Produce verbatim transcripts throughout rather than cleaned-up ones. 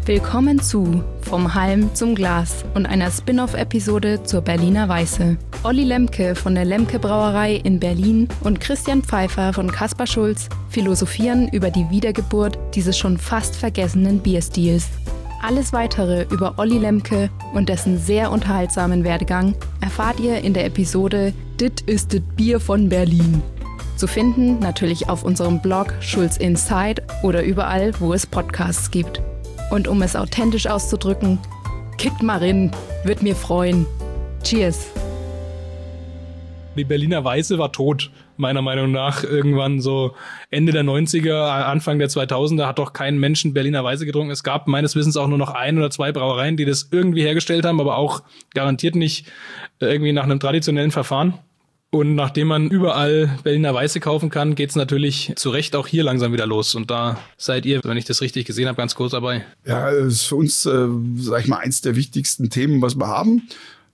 Willkommen zu Vom Halm zum Glas und einer Spin-off-Episode zur Berliner Weiße. Olli Lemke von der Lemke Brauerei in Berlin und Christian Pfeiffer von Kaspar Schulz philosophieren über die Wiedergeburt dieses schon fast vergessenen Bierstils. Alles Weitere über Olli Lemke und dessen sehr unterhaltsamen Werdegang erfahrt ihr in der Episode Dit ist dit Bier von Berlin. Zu finden natürlich auf unserem Blog Schulz Inside oder überall, wo es Podcasts gibt. Und um es authentisch auszudrücken, kickt mal rein, wird mir freuen. Cheers! Die Berliner Weiße war tot, meiner Meinung nach. Irgendwann so Ende der neunziger, Anfang der zweitausender hat doch kein Mensch Berliner Weiße getrunken. Es gab meines Wissens auch nur noch ein oder zwei Brauereien, die das irgendwie hergestellt haben, aber auch garantiert nicht irgendwie nach einem traditionellen Verfahren. Und nachdem man überall Berliner Weiße kaufen kann, geht's natürlich zu Recht auch hier langsam wieder los. Und da seid ihr, wenn ich das richtig gesehen habe, ganz kurz dabei. Ja, das ist für uns, äh, sag ich mal, eins der wichtigsten Themen, was wir haben.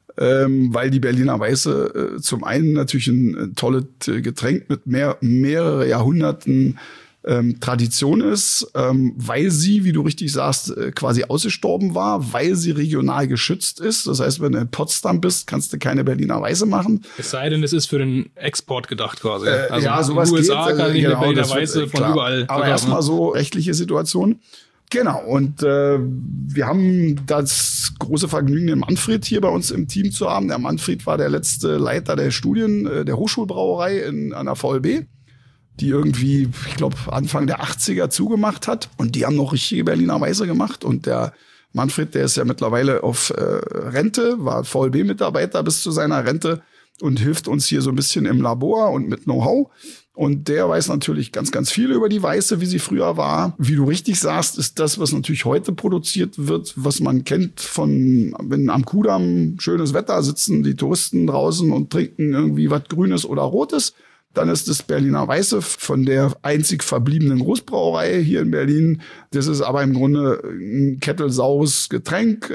Ähm, weil die Berliner Weiße äh, zum einen natürlich ein, ein tolles Getränk mit mehr, mehrere Jahrhunderten ähm, Tradition ist, ähm, weil sie, wie du richtig sagst, äh, quasi ausgestorben war, weil sie regional geschützt ist. Das heißt, wenn du in Potsdam bist, kannst du keine Berliner Weiße machen. Es sei denn, es ist für den Export gedacht quasi. Äh, also ja, sowas in den U S A geht, kann ich äh, eine genau, Berliner das wird, Weiße äh, von klar. überall. Aber erstmal so rechtliche Situation. Genau, und äh, wir haben das große Vergnügen, den Manfred hier bei uns im Team zu haben. Der Manfred war der letzte Leiter der Studien äh, der Hochschulbrauerei in, an der V L B, die irgendwie, ich glaube, Anfang der achtziger zugemacht hat. Und die haben noch richtige Berliner Weiße gemacht. Und der Manfred, der ist ja mittlerweile auf äh, Rente, war V L B-Mitarbeiter bis zu seiner Rente und hilft uns hier so ein bisschen im Labor und mit Know-how. Und der weiß natürlich ganz, ganz viel über die Weiße, wie sie früher war. Wie du richtig sagst, ist das, was natürlich heute produziert wird, was man kennt von, wenn am Kudamm schönes Wetter sitzen, die Touristen draußen und trinken irgendwie was Grünes oder Rotes. Dann ist das Berliner Weiße von der einzig verbliebenen Großbrauerei hier in Berlin. Das ist aber im Grunde ein kettelsaures Getränk,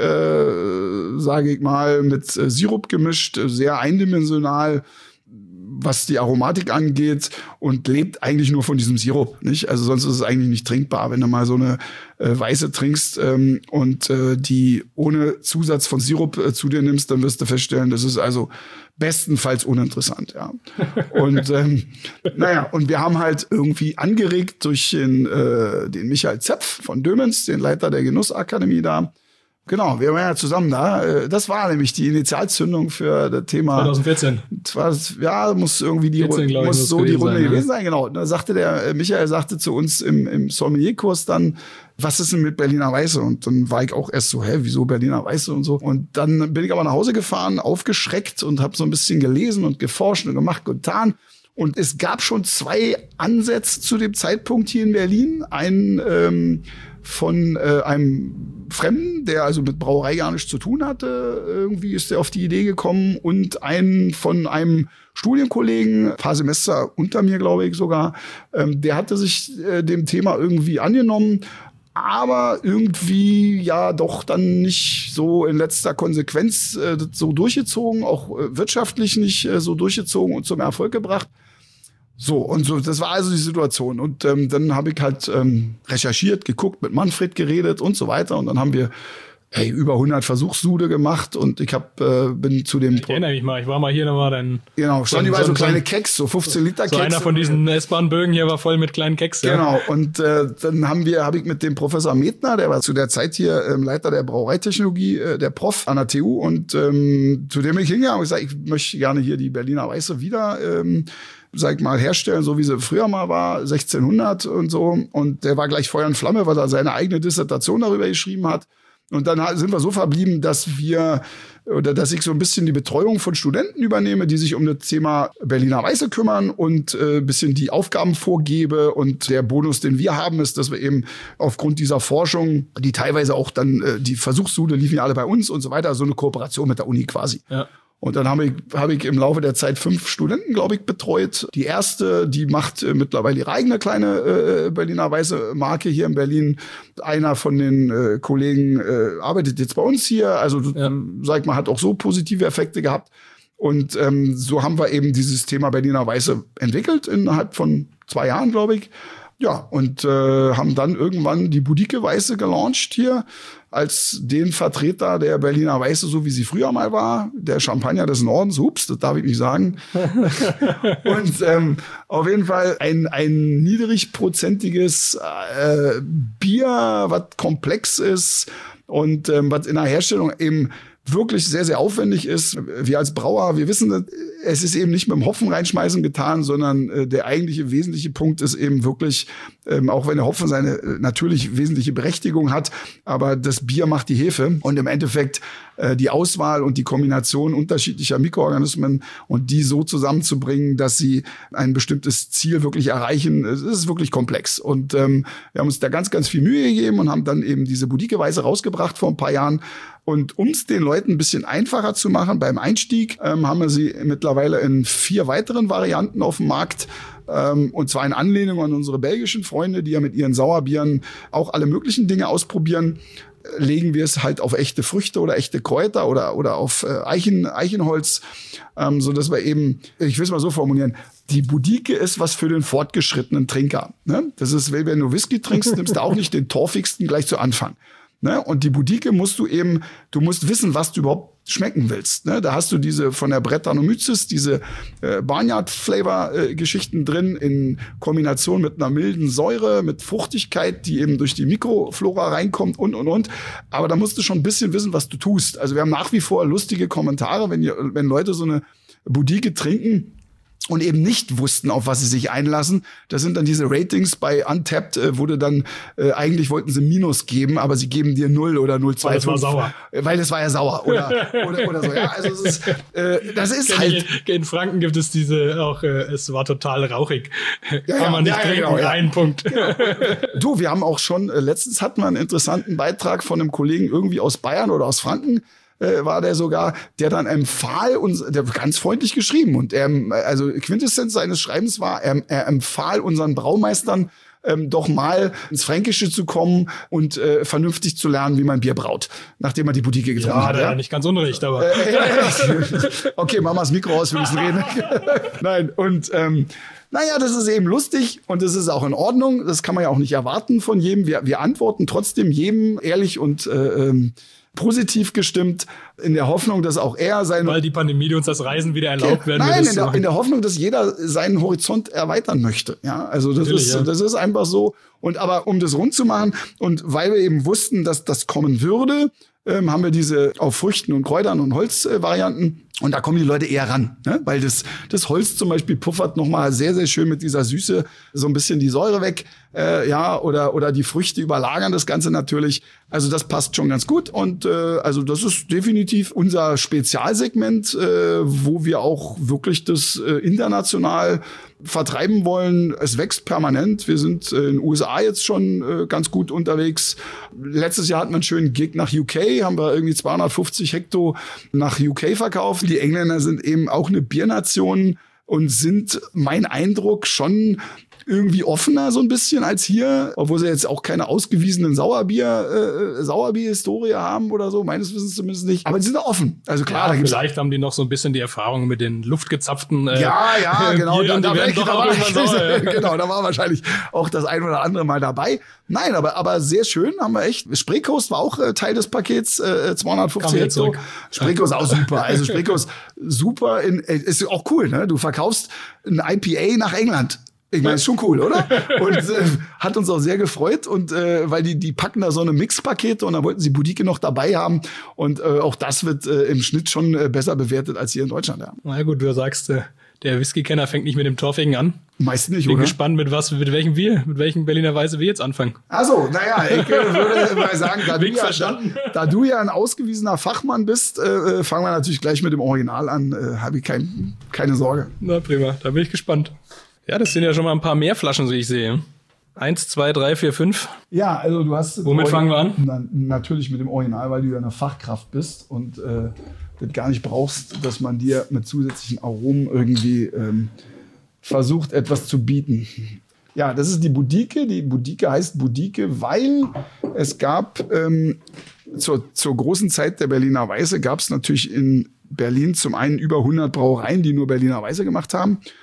äh, sage ich mal, mit äh, Sirup gemischt, sehr eindimensional, was die Aromatik angeht, und lebt eigentlich nur von diesem Sirup, nicht? Also sonst ist es eigentlich nicht trinkbar, wenn du mal so eine äh, Weiße trinkst ähm, und äh, die ohne Zusatz von Sirup äh, zu dir nimmst, dann wirst du feststellen, das ist also bestenfalls uninteressant, ja. Und ähm, naja, und wir haben halt irgendwie angeregt durch den, äh, den Michael Zepf von Dömens, den Leiter der Genussakademie da. Genau, wir waren ja zusammen da. Das war nämlich die Initialzündung für das Thema. zwanzig vierzehn. War, ja, muss irgendwie die vierzehn, Runde, muss ich, so die Runde sein, gewesen ja. sein, genau. Da sagte der Michael sagte zu uns im, im Sommelierkurs dann, was ist denn mit Berliner Weiße? Und dann war ich auch erst so, hä, wieso Berliner Weiße und so. Und dann bin ich aber nach Hause gefahren, aufgeschreckt und habe so ein bisschen gelesen und geforscht und gemacht und getan. Und es gab schon zwei Ansätze zu dem Zeitpunkt hier in Berlin. Ein ähm, von äh, einem Fremden, der also mit Brauerei gar nichts zu tun hatte. Irgendwie ist er auf die Idee gekommen. Und einen von einem Studienkollegen, ein paar Semester unter mir, glaube ich sogar, ähm, der hatte sich äh, dem Thema irgendwie angenommen, aber irgendwie ja doch dann nicht so in letzter Konsequenz äh, so durchgezogen, auch äh, wirtschaftlich nicht äh, so durchgezogen und zum Erfolg gebracht. So, und so, das war also die Situation. Und ähm, dann habe ich halt ähm, recherchiert, geguckt, mit Manfred geredet und so weiter. Und dann haben wir hey, über hundert Versuchssude gemacht. Und ich hab, äh, bin zu dem... Ich erinnere mich mal, ich war mal hier, da war dann... Genau, stand überall so kleine Keks, so fünfzehn Liter Keks. So einer von diesen S-Bahn-Bögen hier war voll mit kleinen Keks. Genau, ja. Und äh, dann haben wir, habe ich mit dem Professor Metner, der war zu der Zeit hier ähm, Leiter der Brauereitechnologie, äh, der Prof an der T U. Und ähm, zu dem bin ich hingegangen und gesagt, ich möchte gerne hier die Berliner Weiße wieder... Ähm, sag ich mal, herstellen, so wie sie früher mal war, sechzehnhundert und so. Und der war gleich Feuer und Flamme, weil er seine eigene Dissertation darüber geschrieben hat. Und dann sind wir so verblieben, dass wir, oder dass ich so ein bisschen die Betreuung von Studenten übernehme, die sich um das Thema Berliner Weiße kümmern und äh, ein bisschen die Aufgaben vorgebe. Und der Bonus, den wir haben, ist, dass wir eben aufgrund dieser Forschung, die teilweise auch dann, äh, die Versuchssude liefen ja alle bei uns und so weiter, so eine Kooperation mit der Uni quasi. Ja. Und dann habe ich, habe ich im Laufe der Zeit fünf Studenten, glaube ich, betreut. Die erste, die macht äh, mittlerweile ihre eigene kleine äh, Berliner Weiße Marke hier in Berlin. Einer von den äh, Kollegen äh, arbeitet jetzt bei uns hier. Also, ja. sag ich mal, hat auch so positive Effekte gehabt. Und ähm, so haben wir eben dieses Thema Berliner Weiße entwickelt innerhalb von zwei Jahren, glaube ich. Ja, und äh, haben dann irgendwann die Boudique Weiße gelauncht hier als den Vertreter der Berliner Weiße, so wie sie früher mal war, der Champagner des Nordens. Ups, das darf ich nicht sagen. Und ähm, auf jeden Fall ein, ein niedrigprozentiges äh, Bier, was komplex ist und ähm, was in der Herstellung eben wirklich sehr, sehr aufwendig ist. Wir als Brauer, wir wissen, es ist eben nicht mit dem Hopfen reinschmeißen getan, sondern äh, der eigentliche wesentliche Punkt ist eben wirklich, ähm, auch wenn der Hopfen seine äh, natürlich wesentliche Berechtigung hat, aber das Bier macht die Hefe und im Endeffekt äh, die Auswahl und die Kombination unterschiedlicher Mikroorganismen und die so zusammenzubringen, dass sie ein bestimmtes Ziel wirklich erreichen, es ist wirklich komplex. Und ähm, wir haben uns da ganz, ganz viel Mühe gegeben und haben dann eben diese Boudique Weiße rausgebracht vor ein paar Jahren. Und um es den Leuten ein bisschen einfacher zu machen beim Einstieg, ähm, haben wir sie mittlerweile in vier weiteren Varianten auf dem Markt. Ähm, und zwar in Anlehnung an unsere belgischen Freunde, die ja mit ihren Sauerbieren auch alle möglichen Dinge ausprobieren. Legen wir es halt auf echte Früchte oder echte Kräuter oder oder auf äh, Eichen, Eichenholz, ähm, so dass wir eben, ich will es mal so formulieren, die Boudique ist was für den fortgeschrittenen Trinker. Ne? Das ist, wenn du Whisky trinkst, nimmst du auch nicht den torfigsten gleich zu Anfang. Ne? Und die Boudique musst du eben, du musst wissen, was du überhaupt schmecken willst. Ne? Da hast du diese von der Brettanomyces, diese äh, Barnyard-Flavor-Geschichten äh, drin in Kombination mit einer milden Säure, mit Fruchtigkeit, die eben durch die Mikroflora reinkommt und, und, und. Aber da musst du schon ein bisschen wissen, was du tust. Also wir haben nach wie vor lustige Kommentare, wenn, ihr, wenn Leute so eine Boudique trinken und eben nicht wussten, auf was sie sich einlassen. Das sind dann diese Ratings bei Untapped, äh, wurde dann, äh, eigentlich wollten sie Minus geben, aber sie geben dir null oder null Komma zwei fünf. Weil das war sauer. Weil das war ja sauer oder, oder, oder so. Ja, also es ist, äh, das ist halt. In Franken gibt es diese auch, äh, es war total rauchig. Ja, Kann man ja, nicht ja, trinken, genau, ja. einen Punkt. Genau. Du, wir haben auch schon, äh, letztens hatten wir einen interessanten Beitrag von einem Kollegen irgendwie aus Bayern oder aus Franken, war der sogar, der dann empfahl uns, der ganz freundlich geschrieben und er, also Quintessenz seines Schreibens war, er, er empfahl unseren Braumeistern ähm, doch mal ins Fränkische zu kommen und äh, vernünftig zu lernen, wie man Bier braut, nachdem er die Boudique getrunken ja, hat. Ja, ja, nicht ganz unrecht, aber. Äh, ja, okay, mach mal das Mikro aus, wir müssen reden. Nein, und ähm, naja, das ist eben lustig und das ist auch in Ordnung. Das kann man ja auch nicht erwarten von jedem. Wir, wir antworten trotzdem jedem ehrlich und äh, ähm, positiv gestimmt, in der Hoffnung, dass auch er seine... Weil die Pandemie uns das Reisen wieder erlaubt werden. Nein, in der, in der Hoffnung, dass jeder seinen Horizont erweitern möchte. Ja, also das ist, ja. das ist einfach so. Und aber um das rund zu machen und weil wir eben wussten, dass das kommen würde, ähm, haben wir diese auf Früchten und Kräutern und Holzvarianten. Äh, und da kommen die Leute eher ran, ne? Weil das, das Holz zum Beispiel puffert nochmal sehr, sehr schön mit dieser Süße so ein bisschen die Säure weg. Äh, ja, oder, oder die Früchte überlagern das Ganze natürlich. Also das passt schon ganz gut. Und äh, also das ist definitiv unser Spezialsegment, äh, wo wir auch wirklich das äh, international vertreiben wollen. Es wächst permanent. Wir sind äh, in den U S A jetzt schon äh, ganz gut unterwegs. Letztes Jahr hatten wir einen schönen Gig nach U K, haben wir irgendwie zweihundertfünfzig Hektar nach U K verkauft. Die Engländer sind eben auch eine Biernation und sind, mein Eindruck, schon irgendwie offener so ein bisschen als hier, obwohl sie jetzt auch keine ausgewiesenen Sauerbier, äh, Sauerbier-Historie haben oder so, meines Wissens zumindest nicht. Aber die sind da offen. Also klar, ja, da gibt's vielleicht haben die noch so ein bisschen die Erfahrung mit den luftgezapften äh, Ja, ja, genau. Bieren, da, da, werden doch da, auch war, irgendwann sauer, ja. genau, da war wahrscheinlich auch das ein oder andere Mal dabei. Nein, aber aber sehr schön, haben wir echt. Spreekost war auch äh, Teil des Pakets, äh, zweihundertfünfzig Hektar. Spreekost auch super. Also Spreekost super, in, äh, ist auch cool, ne? Du verkaufst ein I P A nach England. Ich meine, ist schon cool, oder? Und äh, hat uns auch sehr gefreut und äh, weil die die packen da so eine Mixpakete und da wollten sie Boudique noch dabei haben und äh, auch das wird äh, im Schnitt schon äh, besser bewertet als hier in Deutschland. Ja. Na gut, du sagst, äh, der Whisky-Kenner fängt nicht mit dem Torfigen an. Meist nicht, Bin oder? gespannt, mit was, mit welchem wir, mit welchem Berliner Weiße wir jetzt anfangen. Also, naja, ich äh, würde mal sagen, da du, Weg ja, verstanden. da du ja ein ausgewiesener Fachmann bist, äh, fangen wir natürlich gleich mit dem Original an. Äh, Habe ich kein, keine Sorge. Na prima, da bin ich gespannt. Ja, das sind ja schon mal ein paar mehr Flaschen, so ich sehe. Eins, zwei, drei, vier, fünf. Ja, also du hast... Womit fangen wir an? Na, natürlich mit dem Original, weil du ja eine Fachkraft bist und äh, das gar nicht brauchst, dass man dir mit zusätzlichen Aromen irgendwie ähm, versucht, etwas zu bieten. Ja, das ist die Boudique. Die Boudique heißt Boudique, weil es gab ähm, zur, zur großen Zeit der Berliner Weiße gab es natürlich in Berlin zum einen über hundert Brauereien, die nur Berliner Weiße gemacht haben.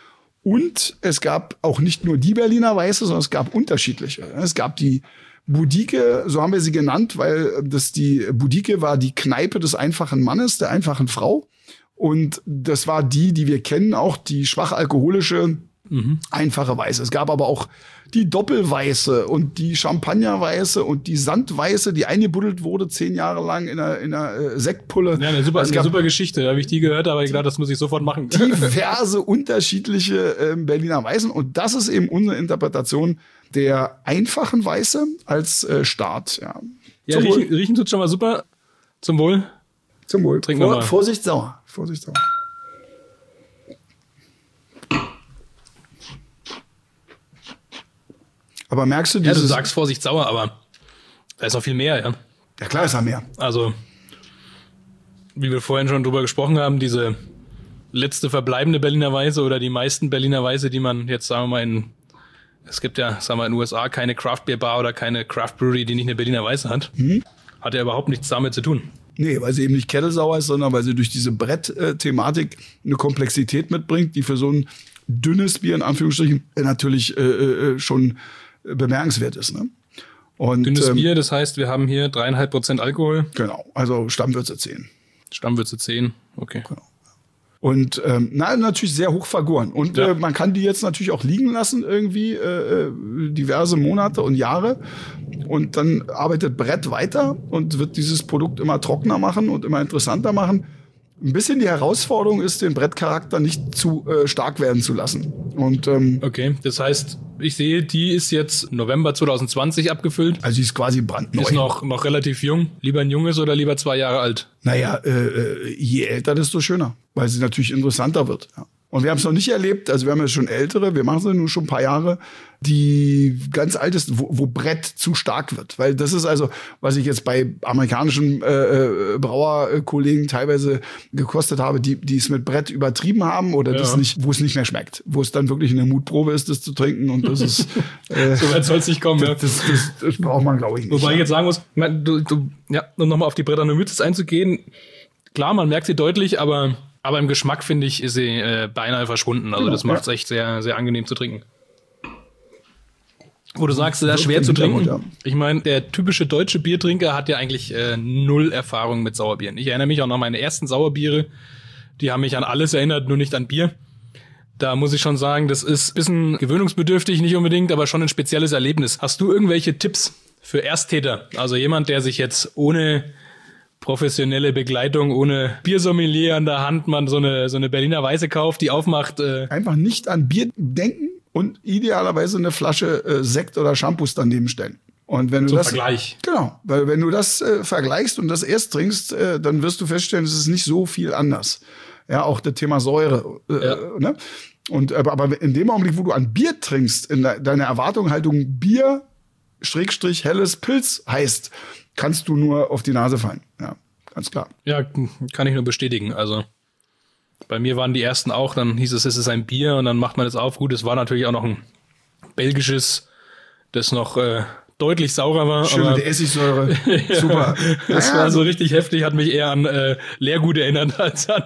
Und es gab auch nicht nur die Berliner Weiße, sondern es gab unterschiedliche. Es gab die Budike, so haben wir sie genannt, weil das die Budike war die Kneipe des einfachen Mannes, der einfachen Frau. Und das war die, die wir kennen, auch die schwach alkoholische, mhm. einfache Weiße. Es gab aber auch die Doppelweiße und die Champagnerweiße und die Sandweiße, die eingebuddelt wurde zehn Jahre lang in einer, in einer äh, Sektpulle. Ja, eine super, eine super Geschichte. Da habe ich die gehört, aber ich dachte, das muss ich sofort machen. Diverse unterschiedliche äh, Berliner Weißen. Und das ist eben unsere Interpretation der einfachen Weiße als äh, Start. Ja, ja riechen, riechen tut schon mal super. Zum Wohl. Zum Wohl. Trinken wir mal. Vorsicht sauer. Vorsicht sauer. Aber merkst du dieses... Ja, du sagst Vorsicht sauer, aber da ist noch viel mehr, ja. Ja, klar ist da mehr. Also, wie wir vorhin schon drüber gesprochen haben, diese letzte verbleibende Berliner Weiße oder die meisten Berliner Weiße, die man jetzt, sagen wir mal, in... Es gibt ja, sagen wir mal, in den U S A keine Craft Beer Bar oder keine Craft Brewery, die nicht eine Berliner Weiße hat. Mhm. Hat ja überhaupt nichts damit zu tun. Nee, weil sie eben nicht kettelsauer ist, sondern weil sie durch diese Brett-Thematik eine Komplexität mitbringt, die für so ein dünnes Bier, in Anführungsstrichen, natürlich äh, äh, schon bemerkenswert ist. Ne? Und, dünnes ähm, Bier, das heißt, wir haben hier dreieinhalb Prozent Alkohol. Genau, also Stammwürze zehn. Stammwürze zehn, okay. Genau. Und ähm, na, natürlich sehr hoch vergoren. Und ja. äh, man kann die jetzt natürlich auch liegen lassen, irgendwie äh, diverse Monate und Jahre. Und dann arbeitet Brett weiter und wird dieses Produkt immer trockener machen und immer interessanter machen. Ein bisschen die Herausforderung ist, den Brettcharakter nicht zu äh, stark werden zu lassen. Und ähm, okay, das heißt, ich sehe, die ist jetzt November zwanzig zwanzig abgefüllt. Also die ist quasi brandneu. Ist noch, noch relativ jung. Lieber ein junges oder lieber zwei Jahre alt? Naja, äh, je älter, desto schöner, weil sie natürlich interessanter wird. Ja. Und wir haben es noch nicht erlebt, also wir haben ja schon ältere, wir machen es nur schon ein paar Jahre, die ganz alt ist, wo, wo Brett zu stark wird. Weil das ist also, was ich jetzt bei amerikanischen äh, Brauerkollegen teilweise gekostet habe, die die es mit Brett übertrieben haben oder ja. das nicht, wo es nicht mehr schmeckt. Wo es dann wirklich eine Mutprobe ist, das zu trinken. Und das ist äh, so weit soll es nicht kommen. Das, das, das, das braucht man, glaube ich, nicht. Wobei ich jetzt sagen muss, du, du, ja, um nochmal auf die Brettanomyces einzugehen, klar, man merkt sie deutlich, aber Aber im Geschmack, finde ich, ist sie äh, beinahe verschwunden. Also genau, das macht es ja. echt sehr, sehr angenehm zu trinken. Wo du sagst, sehr schwer zu trinken. Ja. Ich meine, der typische deutsche Biertrinker hat ja eigentlich äh, null Erfahrung mit Sauerbieren. Ich erinnere mich auch noch an meine ersten Sauerbiere. Die haben mich an alles erinnert, nur nicht an Bier. Da muss ich schon sagen, das ist ein bisschen gewöhnungsbedürftig, nicht unbedingt, aber schon ein spezielles Erlebnis. Hast du irgendwelche Tipps für Ersttäter? Also jemand, der sich jetzt ohne professionelle Begleitung, ohne Biersommelier an der Hand man so eine so eine Berliner Weiße kauft, die aufmacht. Äh Einfach nicht an Bier denken und idealerweise eine Flasche äh, Sekt oder Shampoos daneben stellen. Und wenn du Zum das Vergleich. Genau, weil wenn du das äh, vergleichst und das erst trinkst, äh, dann wirst du feststellen, es ist nicht so viel anders. Ja, auch das Thema Säure. Äh, ja. ne? Und aber, aber in dem Augenblick, wo du an Bier trinkst, in de- deiner Erwartungshaltung Bier Schrägstrich helles Pilz heißt, kannst du nur auf die Nase fallen. Ja, ganz klar. Ja, kann ich nur bestätigen. Also bei mir waren die ersten auch, dann hieß es, es ist ein Bier und dann macht man das auf. Gut, es war natürlich auch noch ein belgisches, das noch äh, deutlich saurer war. Schön aber mit Essigsäure. Ja, super. Das ja, war so richtig heftig, hat mich eher an äh, Leergut erinnert als an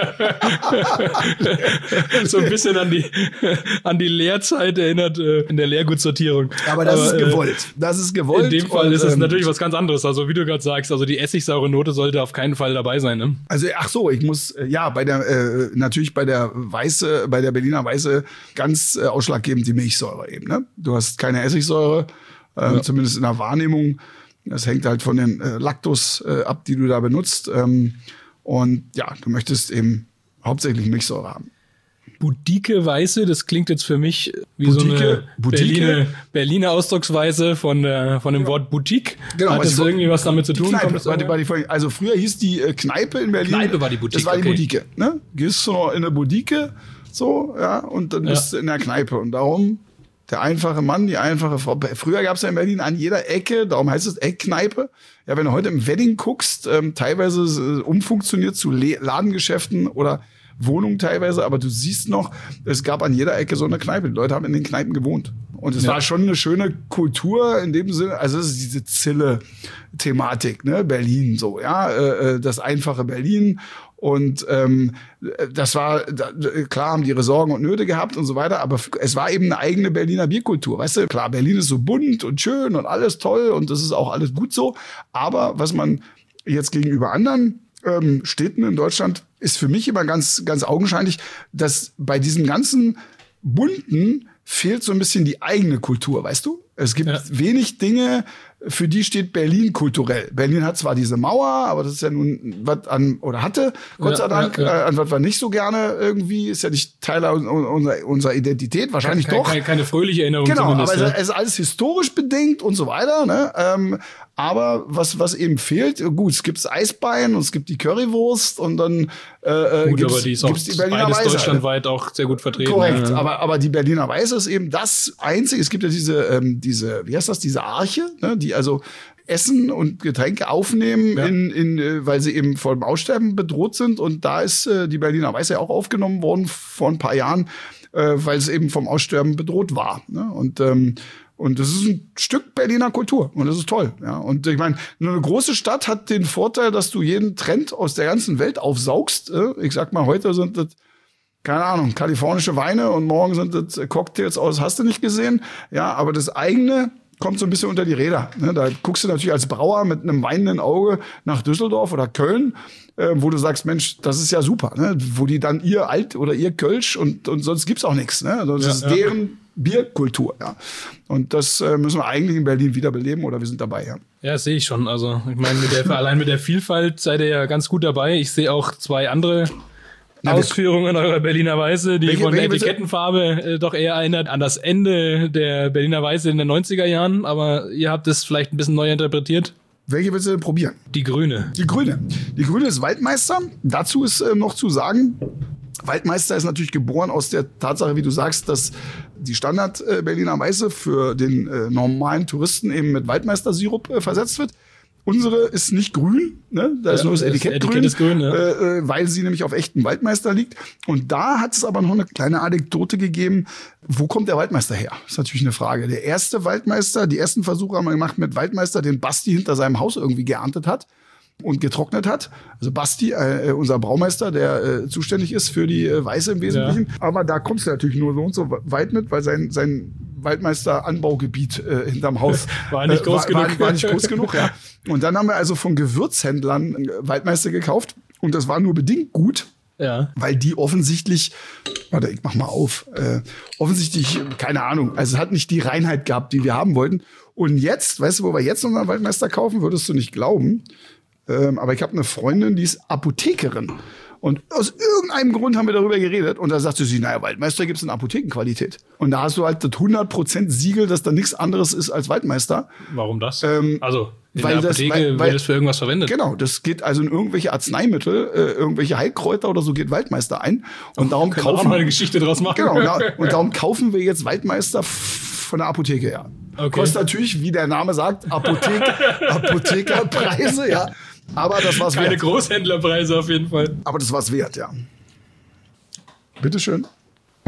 so ein bisschen an die an die Leerzeit erinnert äh, in der Leergutsortierung. Aber das aber, ist gewollt. Äh, das ist gewollt. In dem Fall und, ist es ähm, natürlich was ganz anderes. Also wie du gerade sagst, also die essigsaure Note sollte auf keinen Fall dabei sein. Ne? Also ach so, ich muss äh, ja bei der äh, natürlich bei der Weiße, bei der Berliner Weiße ganz äh, ausschlaggebend die Milchsäure eben. Ne? Du hast keine Essigsäure. Ähm, ja. Zumindest in der Wahrnehmung. Das hängt halt von den äh, Laktos äh, ab, die du da benutzt. Ähm, und ja, du möchtest eben hauptsächlich Milchsäure haben. Budike Weiße, das klingt jetzt für mich wie Budike, so eine Budike. Berliner, Berliner Ausdrucksweise von, der, von dem ja. Wort Boutique. Genau, hat das irgendwie was damit zu tun? Kneipe, das war die, war die, also früher hieß die äh, Kneipe in Berlin. Kneipe war die Boutique. Das war die okay. Budike. Ne? Gehst du noch in eine Budike, so, ja, und dann ja. bist du in der Kneipe. Und darum der einfache Mann, die einfache Frau. Früher gab es ja in Berlin an jeder Ecke, darum heißt es Eckkneipe. Ja, wenn du heute im Wedding guckst, ähm, teilweise äh, umfunktioniert zu Le- Ladengeschäften oder Wohnungen teilweise, aber du siehst noch, es gab an jeder Ecke so eine Kneipe. Die Leute haben in den Kneipen gewohnt. Und es ja. war schon eine schöne Kultur in dem Sinne, also es ist diese Zille-Thematik, ne, Berlin so, ja, äh, das einfache Berlin. Und ähm, das war, da, klar haben die ihre Sorgen und Nöte gehabt und so weiter, aber es war eben eine eigene Berliner Bierkultur, weißt du? Klar, Berlin ist so bunt und schön und alles toll und das ist auch alles gut so, aber was man jetzt gegenüber anderen ähm, Städten in Deutschland ist für mich immer ganz, ganz augenscheinlich, dass bei diesem ganzen Bunten fehlt so ein bisschen die eigene Kultur, weißt du? Es gibt ja. wenig Dinge, für die steht Berlin kulturell. Berlin hat zwar diese Mauer, aber das ist ja nun was an, oder hatte, Gott ja, sei Dank, ja, ja. Äh, an was wir nicht so gerne irgendwie, ist ja nicht Teil unserer, unserer Identität, wahrscheinlich keine, doch. Keine, keine fröhliche Erinnerung. Genau, aber ja. es ist alles historisch bedingt und so weiter, ne? Ähm, aber was, was eben fehlt, gut, es gibt Eisbein und es gibt die Currywurst und dann äh, gut, gibt's, aber die ist auch gibt's die Berliner beides Weiße. deutschlandweit auch sehr gut vertreten. Korrekt, ja. aber, aber die Berliner Weiße ist eben das Einzige. Es gibt ja diese, ähm, diese, wie heißt das, diese Arche, ne, die also Essen und Getränke aufnehmen, ja. in, in, äh, weil sie eben vor dem Aussterben bedroht sind. Und da ist äh, die Berliner Weiße ja auch aufgenommen worden vor ein paar Jahren, äh, weil es eben vom Aussterben bedroht war. Ne? Und ähm, Und das ist ein Stück Berliner Kultur und das ist toll. Ja. Und ich meine, eine große Stadt hat den Vorteil, dass du jeden Trend aus der ganzen Welt aufsaugst. Ich sag mal, heute sind das, keine Ahnung, kalifornische Weine und morgen sind das Cocktails aus, hast du nicht gesehen. Ja, aber das eigene kommt so ein bisschen unter die Räder. Da guckst du natürlich als Brauer mit einem weinenden Auge nach Düsseldorf oder Köln, wo du sagst, Mensch, das ist ja super. Wo die dann ihr Alt oder ihr Kölsch und, und sonst gibt's auch nichts. Das ja, ist ja. deren Bierkultur, ja. Und das äh, müssen wir eigentlich in Berlin wiederbeleben oder wir sind dabei, ja. Ja, das sehe ich schon. Also, ich meine, mit der, allein mit der Vielfalt seid ihr ja ganz gut dabei. Ich sehe auch zwei andere Na, Ausführungen eurer Berliner Weiße, die welche, von der Etikettenfarbe äh, doch eher erinnert an das Ende der Berliner Weiße in den neunziger Jahren, aber ihr habt es vielleicht ein bisschen neu interpretiert. Welche willst du denn probieren? Die Grüne. Die Grüne. Die Grüne ist Waldmeister. Dazu ist äh, noch zu sagen, Waldmeister ist natürlich geboren aus der Tatsache, wie du sagst, dass die Standard äh, Berliner Weiße für den äh, normalen Touristen eben mit Waldmeister-Sirup äh, versetzt wird. Unsere ist nicht grün, ne? Da ist ja, nur das Etikett, das Etikett grün, ist grün ja. äh, weil sie nämlich auf echten Waldmeister liegt. Und da hat es aber noch eine kleine Anekdote gegeben. Wo kommt der Waldmeister her? Das ist natürlich eine Frage. Der erste Waldmeister, die ersten Versuche haben wir gemacht mit Waldmeister, den Basti hinter seinem Haus irgendwie geerntet hat und getrocknet hat. Also Basti, äh, unser Braumeister, der äh, zuständig ist für die äh, Weiße im Wesentlichen. Ja. Aber da kommst du natürlich nur so und so weit mit, weil sein, sein Waldmeister-Anbaugebiet äh, hinterm Haus war nicht groß äh, war, genug. War, war nicht groß genug, ja. Und dann haben wir also von Gewürzhändlern äh, Waldmeister gekauft und das war nur bedingt gut. Ja. Weil die offensichtlich, warte, ich mach mal auf, äh, offensichtlich, keine Ahnung, also es hat nicht die Reinheit gehabt, die wir haben wollten. Und jetzt, weißt du, wo wir jetzt unseren Waldmeister kaufen, würdest du nicht glauben. Ähm, aber ich habe eine Freundin, die ist Apothekerin. Und aus irgendeinem Grund haben wir darüber geredet. Und da sagte sie, naja, Waldmeister gibt's in Apothekenqualität. Und da hast du halt das hundert Prozent Siegel, dass da nichts anderes ist als Waldmeister. Warum das? Ähm, also in weil der Apotheke das, weil, weil, wird es für irgendwas verwendet. Genau, das geht also in irgendwelche Arzneimittel, äh, irgendwelche Heilkräuter oder so geht Waldmeister ein. Und darum kann kaufen auch mal eine Geschichte draus machen. Genau, da, und darum kaufen wir jetzt Waldmeister von der Apotheke her. Okay. Kostet natürlich, wie der Name sagt, Apothek, Apothekerpreise, ja. Aber das war's Keine wert. Keine Großhändlerpreise auf jeden Fall. Aber das war's wert, ja. Bitteschön.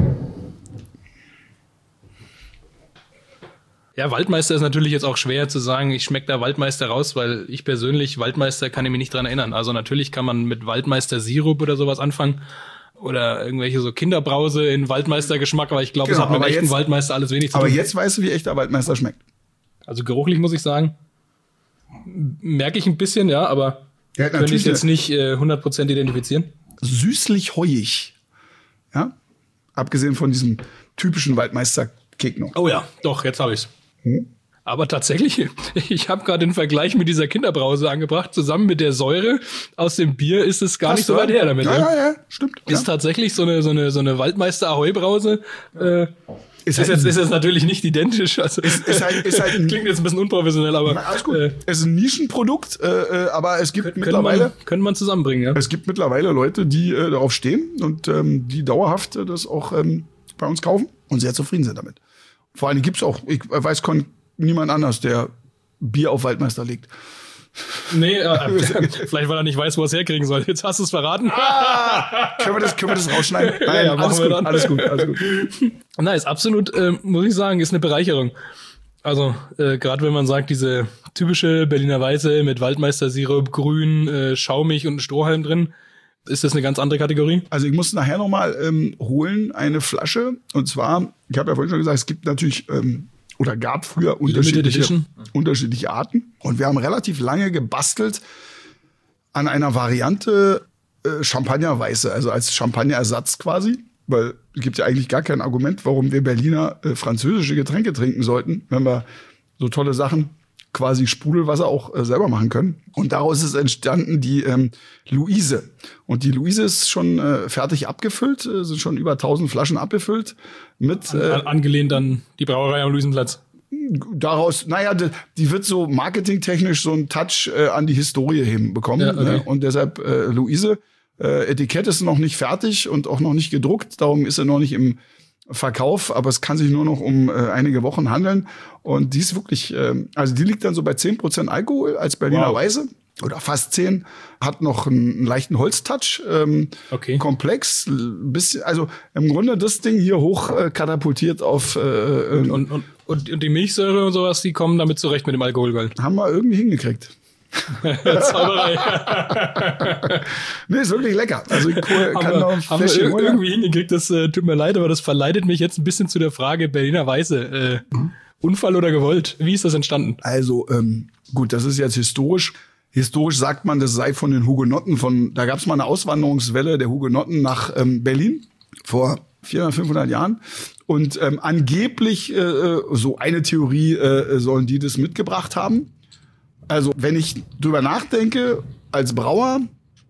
Ja, Waldmeister ist natürlich jetzt auch schwer zu sagen, ich schmecke da Waldmeister raus, weil ich persönlich, Waldmeister kann ich mich nicht dran erinnern. Also natürlich kann man mit Waldmeister Sirup oder sowas anfangen. Oder irgendwelche so Kinderbrause in Waldmeister-Geschmack, aber ich glaube, genau, es hat mit dem echten jetzt, Waldmeister alles wenig zu tun. Aber jetzt weißt du, wie echter Waldmeister schmeckt. Also geruchlich muss ich sagen, merke ich ein bisschen, ja, aber ja, könnte ich jetzt nicht äh, hundert Prozent identifizieren. Süßlich heuig. Ja? Abgesehen von diesem typischen Waldmeister-Kick noch. Oh ja, doch, jetzt habe ich's. Hm? Aber tatsächlich, ich habe gerade den Vergleich mit dieser Kinderbrause angebracht. Zusammen mit der Säure aus dem Bier ist es gar Hast nicht so weit her damit. Ja, ja, ja, stimmt. Ist ja. tatsächlich so eine, so eine, so eine Waldmeister-Ahoi-Brause. Äh, Ist, ist, jetzt, ist jetzt natürlich nicht identisch. Also ist, ist halt, ist halt ein, klingt jetzt ein bisschen unprofessionell, aber na, alles gut. Äh, es ist ein Nischenprodukt, äh, aber es gibt können mittlerweile man, können man zusammenbringen. Ja. Es gibt mittlerweile Leute, die äh, darauf stehen und ähm, die dauerhaft äh, das auch ähm, bei uns kaufen und sehr zufrieden sind damit. Vor allem gibt's auch, ich weiß, kon niemand anders, der Bier auf Waldmeister legt. Nee, äh, vielleicht weil er nicht weiß, wo er es herkriegen soll. Jetzt hast du es verraten. Ah, können, wir das, können wir das rausschneiden? Nein, ja, alles, gut, alles gut, alles gut. Nein, ist absolut, äh, muss ich sagen, ist eine Bereicherung. Also, äh, gerade wenn man sagt, diese typische Berliner Weiße mit Waldmeister-Sirup, grün, äh, schaumig und Strohhalm drin, ist das eine ganz andere Kategorie? Also ich muss nachher nochmal ähm, holen eine Flasche. Und zwar, ich habe ja vorhin schon gesagt, es gibt natürlich ähm, oder gab früher unterschiedliche, unterschiedliche Arten. Und wir haben relativ lange gebastelt an einer Variante äh, Champagnerweiße, also als Champagnerersatz quasi. Weil es gibt ja eigentlich gar kein Argument, warum wir Berliner äh, französische Getränke trinken sollten, wenn wir so tolle Sachen, quasi Sprudelwasser auch äh, selber machen können. Und daraus ist entstanden die ähm, Luise. Und die Luise ist schon äh, fertig abgefüllt, äh, sind schon über tausend Flaschen abgefüllt. Mit, äh, an, angelehnt an die Brauerei am Luisenplatz. Daraus, naja, die, die wird so marketingtechnisch so einen Touch äh, an die Historie hinbekommen. Ja, okay. Ne? Und deshalb äh, Luise. Äh, Etikett ist noch nicht fertig und auch noch nicht gedruckt. Darum ist er noch nicht im Verkauf, aber es kann sich nur noch um äh, einige Wochen handeln. Und die ist wirklich, äh, also die liegt dann so bei zehn Prozent Alkohol als Berliner wow. Weiße oder fast zehn, hat noch einen, einen leichten Holztouch, ähm, okay. komplex, bisschen, also im Grunde das Ding hier hoch äh, katapultiert auf äh, und, und, und, und die Milchsäure und sowas, die kommen damit zurecht mit dem Alkoholgehalt. Haben wir irgendwie hingekriegt. Zauberei. Nee, ist wirklich lecker. Also ich kann haben noch wir, haben wir irgendwie hingekriegt, das äh, tut mir leid, aber das verleitet mich jetzt ein bisschen zu der Frage Berliner Weiße. Äh, mhm. Unfall oder gewollt? Wie ist das entstanden? Also, ähm, gut, das ist jetzt historisch. Historisch sagt man, das sei von den Hugenotten, von, da gab es mal eine Auswanderungswelle der Hugenotten nach ähm, Berlin vor vierhundert, fünfhundert Jahren. Und ähm, angeblich, äh, so eine Theorie, äh, sollen die das mitgebracht haben. Also, wenn ich drüber nachdenke, als Brauer,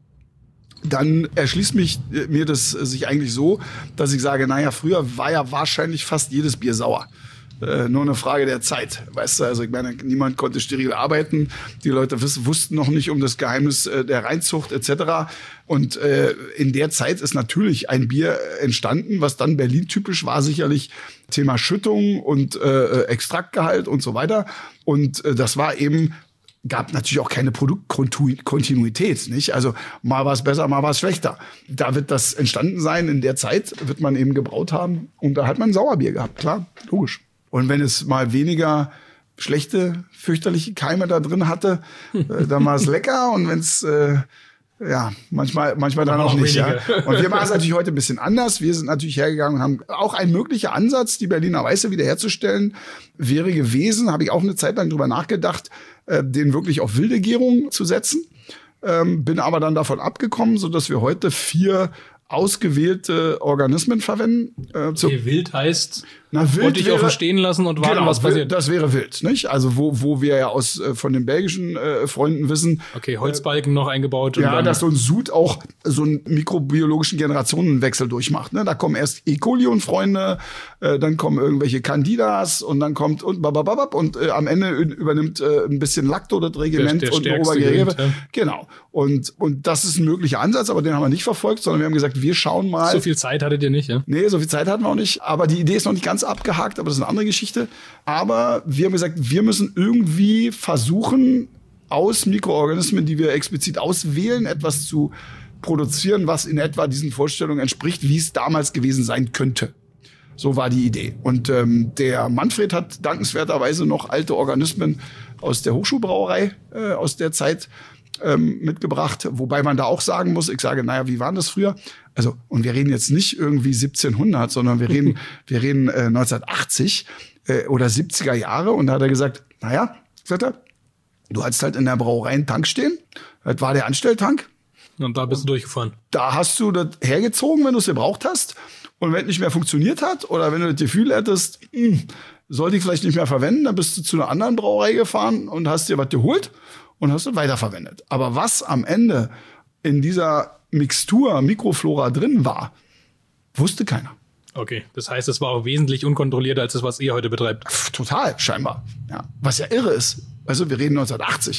dann erschließt mich mir das sich eigentlich so, dass ich sage, naja, früher war ja wahrscheinlich fast jedes Bier sauer. Äh, nur eine Frage der Zeit, weißt du? Also ich meine, niemand konnte steril arbeiten. Die Leute wiss, wussten noch nicht um das Geheimnis äh, der Reinzucht et cetera. Und äh, in der Zeit ist natürlich ein Bier entstanden, was dann Berlin-typisch war, sicherlich Thema Schüttung und äh, Extraktgehalt und so weiter. Und äh, das war eben gab natürlich auch keine Produktkontinuität, nicht? Also mal war es besser, mal war es schlechter. Da wird das entstanden sein. In der Zeit wird man eben gebraut haben und da hat man Sauerbier gehabt, klar, logisch. Und wenn es mal weniger schlechte, fürchterliche Keime da drin hatte, äh, dann war es lecker. Und wenn es äh, ja manchmal manchmal dann auch, auch nicht. Ja. Und wir machen es natürlich heute ein bisschen anders. Wir sind natürlich hergegangen und haben auch ein möglicher Ansatz, die Berliner Weiße wiederherzustellen, wäre gewesen, habe ich auch eine Zeit lang drüber nachgedacht, äh, den wirklich auf wilde Gärung zu setzen. Ähm, bin aber dann davon abgekommen, so dass wir heute vier ausgewählte Organismen verwenden. Äh, okay, wild heißt, na, wild wollte ich auch verstehen lassen und warten, genau, was passiert. Das wäre wild, nicht? Also wo wo wir ja aus äh, von den belgischen äh, Freunden wissen. Okay, Holzbalken äh, noch eingebaut. Ja, und dann dass so ein Sud auch so einen mikrobiologischen Generationenwechsel durchmacht. Ne? Da kommen erst E. coli und Freunde, äh, dann kommen irgendwelche Candidas und dann kommt und babababab und äh, am Ende übernimmt äh, ein bisschen Lacto das Regiment der, der und ein Obergerewe. Ja. Genau. Und und das ist ein möglicher Ansatz, aber den haben wir nicht verfolgt, sondern wir haben gesagt, wir schauen mal. So viel Zeit hattet ihr nicht, ja? Nee, so viel Zeit hatten wir auch nicht. Aber die Idee ist noch nicht ganz abgehakt, aber das ist eine andere Geschichte. Aber wir haben gesagt, wir müssen irgendwie versuchen, aus Mikroorganismen, die wir explizit auswählen, etwas zu produzieren, was in etwa diesen Vorstellungen entspricht, wie es damals gewesen sein könnte. So war die Idee. Und ähm, der Manfred hat dankenswerterweise noch alte Organismen aus der Hochschulbrauerei äh, aus der Zeit ähm, mitgebracht. Wobei man da auch sagen muss, ich sage, naja, wie war das früher? Also, und wir reden jetzt nicht irgendwie siebzehnhundert, sondern wir reden, wir reden äh, neunzehnhundertachtzig äh, oder siebziger Jahre. Und da hat er gesagt, naja, sagt er, du hattest halt in der Brauerei einen Tank stehen. Das war der Anstelltank. Und da bist du durchgefahren. Da hast du das hergezogen, wenn du es gebraucht hast. Und wenn es nicht mehr funktioniert hat oder wenn du das Gefühl hättest, mh, sollte ich vielleicht nicht mehr verwenden, dann bist du zu einer anderen Brauerei gefahren und hast dir was geholt und hast es weiterverwendet. Aber was am Ende in dieser Mixtur, Mikroflora drin war, wusste keiner. Okay, das heißt, es war auch wesentlich unkontrollierter als das, was ihr heute betreibt. Pff, total, scheinbar. Ja. Was ja irre ist. Also wir reden neunzehnhundertachtzig.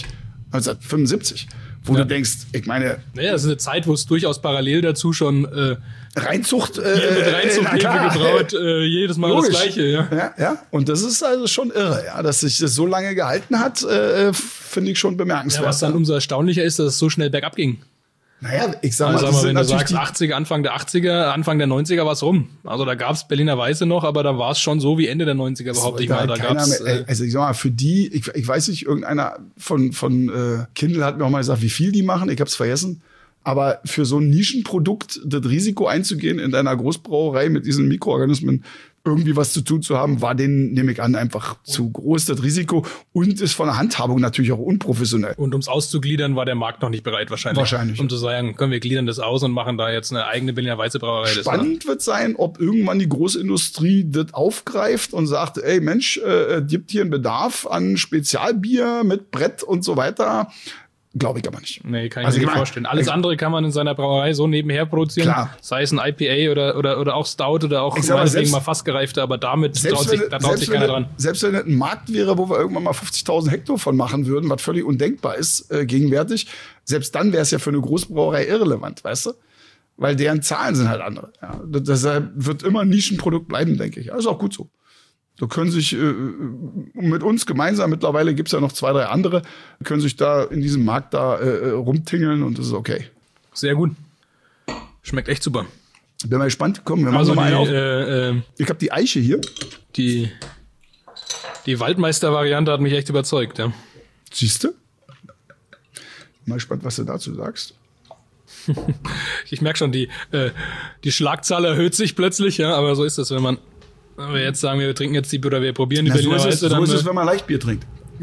neunzehnhundertfünfundsiebzig. Wo ja. du denkst, ich meine... Naja, das ist eine Zeit, wo es durchaus parallel dazu schon... Äh, Reinzucht... Äh, mit Reinzuchthefe äh, gebraut, äh, jedes Mal logisch. Das Gleiche. Ja. Ja, ja, und das ist also schon irre, ja, dass sich das so lange gehalten hat, äh, finde ich schon bemerkenswert. Ja, was dann umso erstaunlicher ist, dass es so schnell bergab ging. Naja, ich sag mal, also, das sind wenn du sagst achtziger, Anfang der achtziger, Anfang der neunziger war es rum. Also da gab's Berliner Weiße noch, aber da war es schon so wie Ende der neunziger, behaupte ich mal. Da gab's, mehr, also ich sag mal, für die, ich, ich weiß nicht, irgendeiner von von äh, Kindle hat mir auch mal gesagt, wie viel die machen, ich hab's vergessen. Aber für so ein Nischenprodukt das Risiko einzugehen, in deiner Großbrauerei mit diesen Mikroorganismen irgendwie was zu tun zu haben, war denen, nehme ich an, einfach zu groß, das Risiko. Und ist von der Handhabung natürlich auch unprofessionell. Und ums auszugliedern, war der Markt noch nicht bereit wahrscheinlich. Wahrscheinlich. Um zu sagen, können wir gliedern das aus und machen da jetzt eine eigene Berliner Weiße Brauerei. Spannend wird sein, ob irgendwann die Großindustrie das aufgreift und sagt, ey Mensch, äh, gibt hier einen Bedarf an Spezialbier mit Brett und so weiter. Glaube ich aber nicht. Nee, kann ich also mir nicht mein, vorstellen. Alles ich, andere kann man in seiner Brauerei so nebenher produzieren. Klar. Sei es ein I P A oder, oder, oder auch Stout oder auch meinetwegen mal fast gereifte, aber damit traut sich, da traut sich keiner dran. Selbst wenn es ein Markt wäre, wo wir irgendwann mal fünfzigtausend Hektar von machen würden, was völlig undenkbar ist, äh, gegenwärtig, selbst dann wäre es ja für eine Großbrauerei irrelevant, weißt du? Weil deren Zahlen sind halt andere. Ja. Deshalb wird immer ein Nischenprodukt bleiben, denke ich. Das ist auch gut so. So können sich äh, mit uns gemeinsam, mittlerweile gibt's ja noch zwei, drei andere, können sich da in diesem Markt da äh, rumtingeln und das ist okay. Sehr gut. Schmeckt echt super. Bin mal gespannt. Komm, wir machen also noch mal die, einen auf. Äh, äh, ich habe die Eiche hier. Die, die Waldmeister-Variante hat mich echt überzeugt, ja. Siehst du? Mal gespannt, was du dazu sagst. Ich merke schon, die, äh, die Schlagzahl erhöht sich plötzlich, ja, aber so ist das, wenn man Wenn wir jetzt sagen, wir trinken jetzt die oder wir probieren die Na, Berliner so ist Weiße. es, dann so ist es, wenn man Leichtbier trinkt.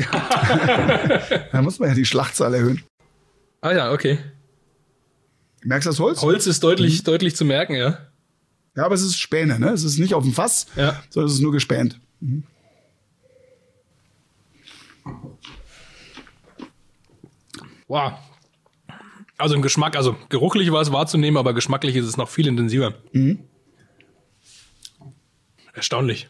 Da muss man ja die Schlachtzahl erhöhen. Ah ja, okay. Merkst du das Holz? Holz ist deutlich, mhm. deutlich zu merken, ja. Ja, aber es ist Späne, ne? Es ist nicht auf dem Fass, ja. sondern es ist nur gespänt. Mhm. Wow. Also im Geschmack, also geruchlich war es wahrzunehmen, aber geschmacklich ist es noch viel intensiver. Mhm. Erstaunlich.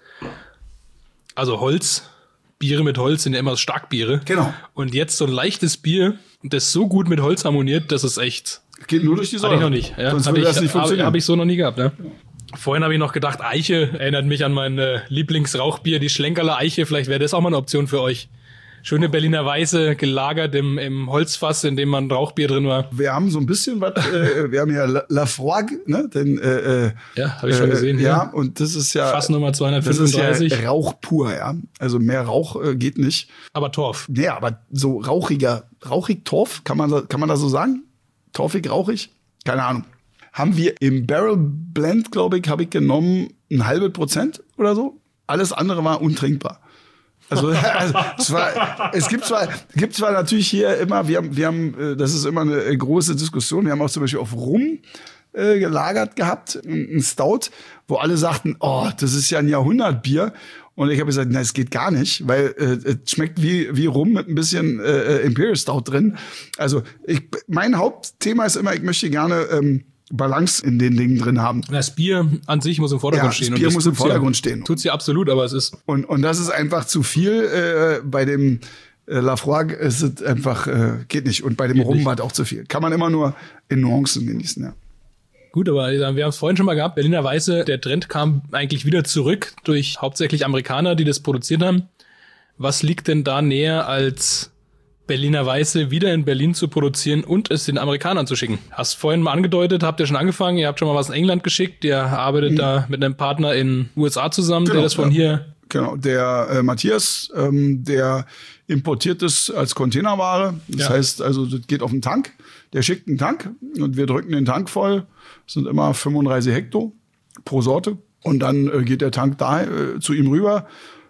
Also Holz, Biere mit Holz sind ja immer Starkbiere. Genau. Und jetzt so ein leichtes Bier, das so gut mit Holz harmoniert, das ist echt... Geht nur durch die Säure. Hatte ich noch nicht. Ja, Sonst würde das ich, nicht funktionieren. Habe ich so noch nie gehabt. Ne? Vorhin habe ich noch gedacht, Eiche erinnert mich an mein äh, Lieblingsrauchbier, die Schlenkerler Eiche. Vielleicht wäre das auch mal eine Option für euch. Schöne Berliner Weiße, gelagert im, im Holzfass, in dem man Rauchbier drin war. Wir haben so ein bisschen was, äh, wir haben ja La, La Froig, ne? Den, äh, ja, habe ich schon gesehen. Äh, ja, ja, und das ist ja... Fass Nummer zweihundertfünfunddreißig. Das ist ja Rauch pur, ja. Also mehr Rauch äh, geht nicht. Aber Torf. Ja, aber so rauchiger, rauchig Torf, kann man, kann man das so sagen? Torfig, rauchig? Keine Ahnung. Haben wir im Barrel Blend, glaube ich, habe ich genommen ein halbes Prozent oder so. Alles andere war untrinkbar. Also, also es, war, es gibt zwar, gibt zwar natürlich hier immer, wir haben, wir haben, das ist immer eine große Diskussion. Wir haben auch zum Beispiel auf Rum äh, gelagert gehabt, ein Stout, wo alle sagten, oh, das ist ja ein Jahrhundertbier. Und ich habe gesagt, nein, es geht gar nicht, weil äh, es schmeckt wie wie Rum mit ein bisschen äh, Imperial Stout drin. Also ich, mein Hauptthema ist immer, ich möchte gerne ähm, Balance in den Dingen drin haben. Das Bier an sich muss im Vordergrund ja, stehen. Das Bier und das muss im Vordergrund ja, stehen. Tut's ja absolut, aber es ist... Und, und das ist einfach zu viel. Äh, bei dem äh, La Froig ist es einfach, äh, geht nicht. Und bei dem Rum war es auch zu viel. Kann man immer nur in Nuancen genießen, ja. Gut, aber wir haben es vorhin schon mal gehabt. Berliner Weiße, der Trend kam eigentlich wieder zurück durch hauptsächlich Amerikaner, die das produziert haben. Was liegt denn da näher als Berliner Weiße wieder in Berlin zu produzieren und es den Amerikanern zu schicken? Hast vorhin mal angedeutet, habt ihr schon angefangen, ihr habt schon mal was in England geschickt, ihr arbeitet mhm. da mit einem Partner in U S A zusammen, genau, der das von ja. hier... Genau, der äh, Matthias, ähm, der importiert es als Containerware. Das ja. heißt, also das geht auf den Tank. Der schickt einen Tank und wir drücken den Tank voll. Das sind immer fünfunddreißig Hektar pro Sorte. Und dann äh, geht der Tank da äh, zu ihm rüber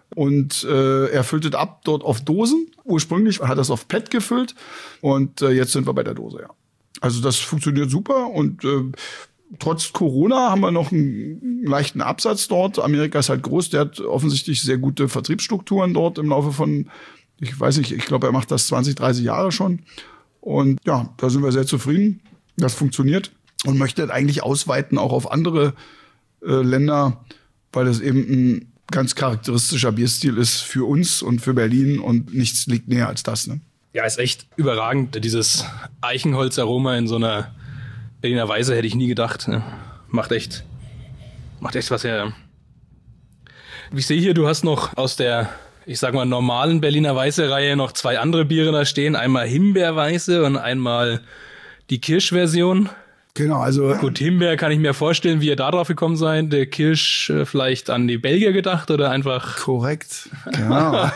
und äh, er füllt es ab dort auf Dosen. Ursprünglich hat er es auf P E T gefüllt und äh, jetzt sind wir bei der Dose, ja. Also das funktioniert super und äh, trotz Corona haben wir noch einen leichten Absatz dort. Amerika ist halt groß, der hat offensichtlich sehr gute Vertriebsstrukturen dort im Laufe von, ich weiß nicht, ich glaube, er macht das zwanzig, dreißig Jahre schon. Und ja, da sind wir sehr zufrieden. Das funktioniert und möchte das eigentlich ausweiten auch auf andere äh, Länder, weil das eben ein ganz charakteristischer Bierstil ist für uns und für Berlin und nichts liegt näher als das, ne? Ja, ist echt überragend. Dieses Eichenholzaroma in so einer Berliner Weiße hätte ich nie gedacht. Ne? Macht echt, macht echt was her. Ich sehe hier, du hast noch aus der, ich sag mal, normalen Berliner Weiße-Reihe noch zwei andere Biere da stehen. Einmal Himbeerweiße und einmal die Kirschversion. Genau, also. Gut, Himbeer kann ich mir vorstellen, wie ihr da drauf gekommen seid. Der Kirsch äh, vielleicht an die Belgier gedacht oder einfach. Korrekt, genau.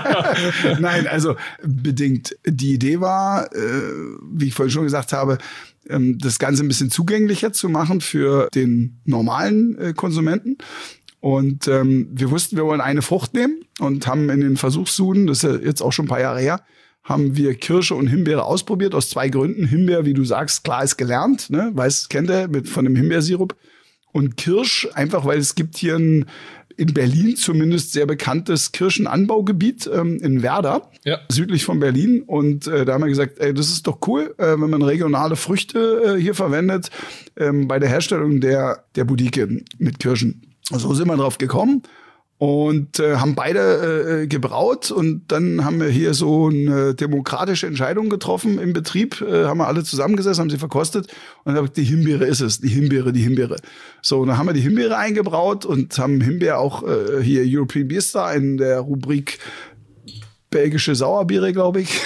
Nein, also bedingt. Die Idee war, äh, wie ich vorhin schon gesagt habe, ähm, das Ganze ein bisschen zugänglicher zu machen für den normalen äh, Konsumenten. Und ähm, wir wussten, wir wollen eine Frucht nehmen und haben in den Versuchssuden, das ist ja jetzt auch schon ein paar Jahre her, haben wir Kirsche und Himbeere ausprobiert, aus zwei Gründen. Himbeer, wie du sagst, klar ist gelernt, ne? Weiß, kennt er, mit, von dem Himbeersirup. Und Kirsch, einfach weil es gibt hier ein, in Berlin zumindest sehr bekanntes Kirschenanbaugebiet ähm, in Werder, ja. südlich von Berlin. Und äh, da haben wir gesagt, ey, das ist doch cool, äh, wenn man regionale Früchte äh, hier verwendet, ähm, bei der Herstellung der, der Boudicque mit Kirschen. So sind wir drauf gekommen. Und äh, haben beide äh, gebraut und dann haben wir hier so eine demokratische Entscheidung getroffen im Betrieb, äh, haben wir alle zusammengesessen, haben sie verkostet und dann habe ich, die Himbeere ist es, die Himbeere, die Himbeere. So, und dann haben wir die Himbeere eingebraut und haben Himbeer auch äh, hier European Beer Star in der Rubrik belgische Sauerbiere, glaube ich,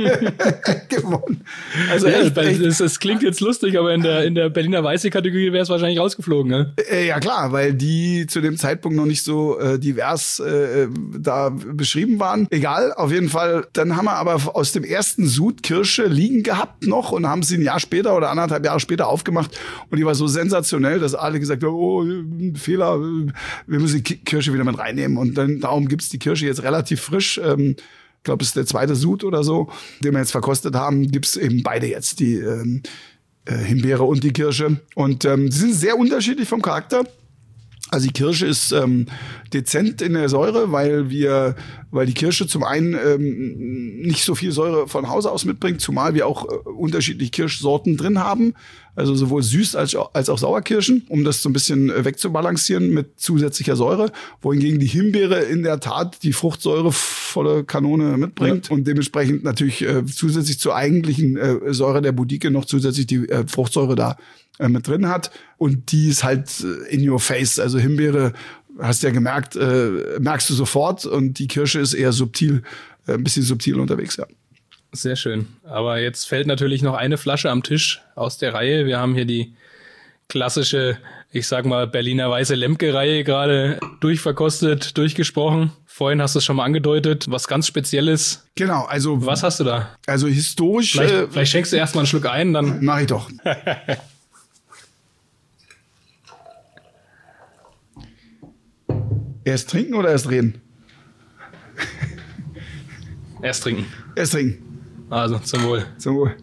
gewonnen. Also ja, echt, echt. Das, das klingt jetzt lustig, aber in der, in der Berliner Weiße-Kategorie wäre es wahrscheinlich rausgeflogen, ne? Äh, ja klar, weil die zu dem Zeitpunkt noch nicht so äh, divers äh, da beschrieben waren. Egal, auf jeden Fall. Dann haben wir aber aus dem ersten Sud Kirsche liegen gehabt noch und haben sie ein Jahr später oder anderthalb Jahre später aufgemacht und die war so sensationell, dass alle gesagt haben, oh, Fehler, wir müssen die Kirsche wieder mit reinnehmen und dann darum gibt's die Kirsche jetzt relativ frisch. Ähm, Ich glaube, es ist der zweite Sud oder so, den wir jetzt verkostet haben, gibt's eben beide jetzt, die ähm, äh, Himbeere und die Kirsche. Und ähm, die sind sehr unterschiedlich vom Charakter. Also die Kirsche ist ähm, dezent in der Säure, weil wir, weil die Kirsche zum einen ähm, nicht so viel Säure von Hause aus mitbringt, zumal wir auch äh, unterschiedliche Kirschsorten drin haben, also sowohl süß als, als auch Sauerkirschen, um das so ein bisschen äh, wegzubalancieren mit zusätzlicher Säure, wohingegen die Himbeere in der Tat die Fruchtsäure volle Kanone mitbringt ja. und dementsprechend natürlich äh, zusätzlich zur eigentlichen äh, Säure der Boudicque noch zusätzlich die äh, Fruchtsäure da äh, mit drin hat und die ist halt äh, in your face, also Himbeere, hast ja gemerkt, äh, merkst du sofort und die Kirsche ist eher subtil, äh, ein bisschen subtil unterwegs, ja. Sehr schön. Aber jetzt fällt natürlich noch eine Flasche am Tisch aus der Reihe. Wir haben hier die klassische, ich sag mal, Berliner Weiße Lemke-Reihe gerade durchverkostet, durchgesprochen. Vorhin hast du es schon mal angedeutet, was ganz Spezielles. Genau, also. Was hast du da? Also historisch. Vielleicht, äh, vielleicht schenkst du erst mal einen Schluck ein, dann. Mach ich doch. Erst trinken oder erst reden? Erst trinken. Erst trinken. Also, zum Wohl. Zum Wohl.